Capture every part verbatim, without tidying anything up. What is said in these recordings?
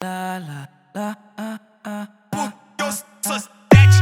lá, lá, lá, ah, ah, Porque eu sou sete.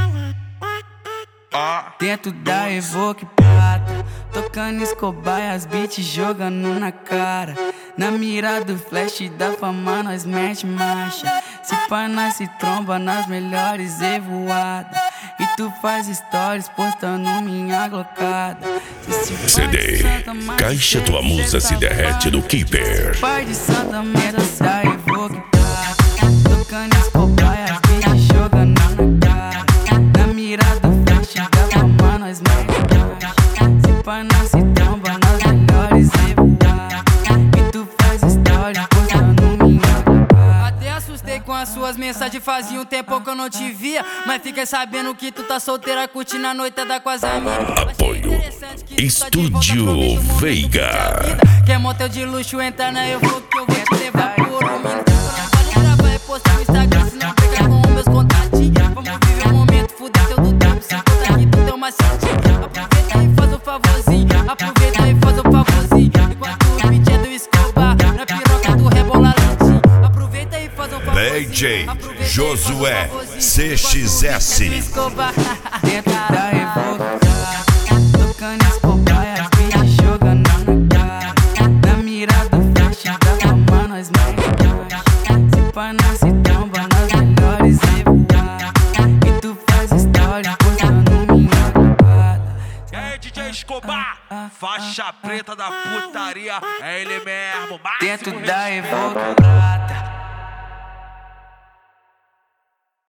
dentro da Evoque Prata, tocando Escobar e as beats jogando na cara. Na mira do flash da fama nós mete marcha. Se pá nós se tromba nas melhores evoadas. E tu faz stories postando minha glocada. C D, Caixa Tua Musa Se Derrete do Keeper. Pai de Santa Mãe da Evoque Prata, tocando Escobar e as beats jogando na cara. Na mira do flash da fama nós mete marcha. Se pá nós se tromba nas melhores evoadas. E tu faz stories postando minha glocada. Até assustei com as suas mensagens, fazia um tempo que eu não te via. Mas fiquei sabendo que tu tá solteira, curtindo a noitada com as amigas. Apoio Estúdio Veiga. Quer motel de luxo, entra na eu vou que eu vou te levar por um minuto. Eu não vale gravar e postar no Instagram, se não pegar com os meus contatinhos. Vamos viver o momento, fuder teu do tempo. Se conta aqui tu tem uma cintinha. Aproveita e faz um favorzinho, aproveita e faz um favorzinho. Enquanto o beat é do Escobar, na piroca do rebola lentinho. Aproveita e faz um favorzinho. D J Josué C X S. Dentro da Evoque Prata, tocando Escobar e as beats jogando na cara. Na mira do flash da fama nós mete marcha. Se pá nós se tromba nas melhores evoadas. E tu faz stories postando minha glocada. E aí, D J Escobar, faixa preta da putaria, é ele mesmo. Dentro da Evoque Prata,